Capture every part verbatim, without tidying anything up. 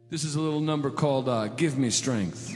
This is a little number called uh, Give Me Strength.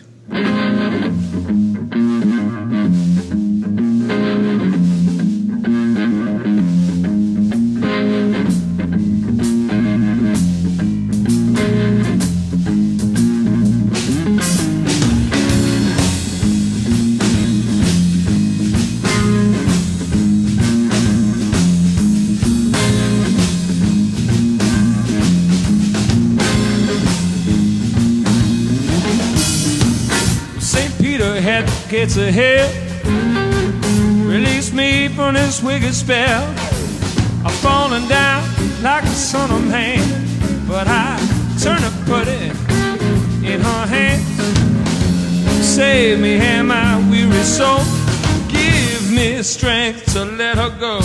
Had the gates of hell, release me from this wicked spell. I've fallen down like the son of man, but I turn to put it in her hands. Save me, and my weary soul, give me strength to let her go.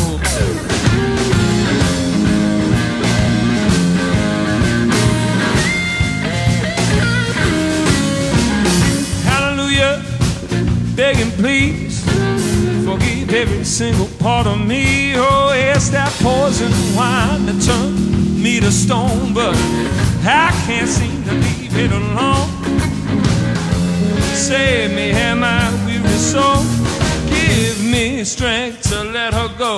Begging, please, forgive every single part of me. Oh, yes, that poison wine that turned me to stone, but I can't seem to leave it alone. Save me, and my weary soul, give me strength to let her go.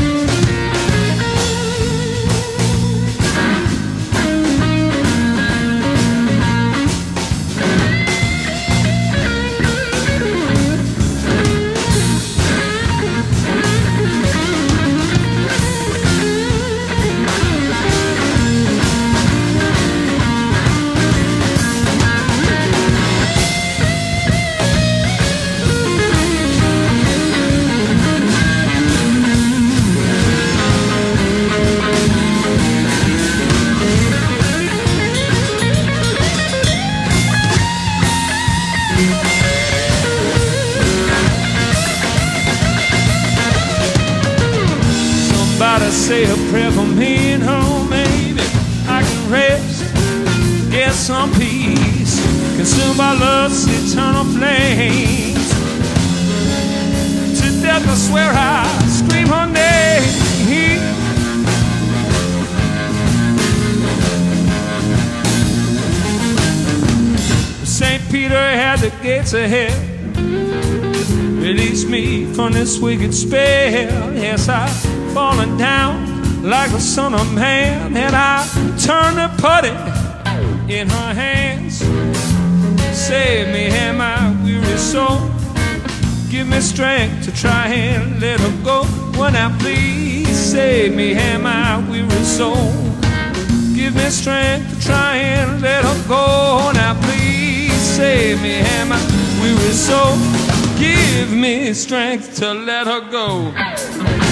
Somebody say a prayer for me and home, maybe I can rest, get some peace, consumed by love's eternal flames. To death I swear I scream her name. Saint Peter had the gates of hell, release me from this wicked spell. Yes, I've fallen down like the son of man, and I turn to put it in her hands. Save me, and my weary soul, give me strength to try and let her go. Well, now please save me, and my weary soul, give me strength to try and let her go. Now please save me, and my weary soul, give me strength to let her go.